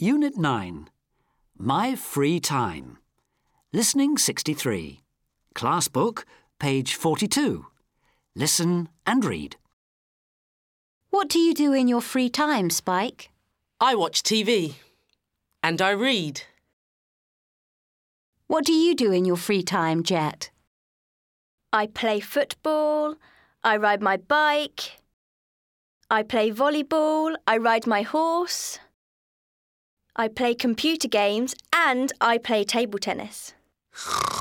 Unit 9. My Free Time. Listening 63. Class book, page 42. Listen and read. What do you do in your free time, Spike? I watch TV. And I read. What do you do in your free time, Jet? I play football, I ride my bike, I play volleyball, I ride my horse, I play computer games and I play table tennis.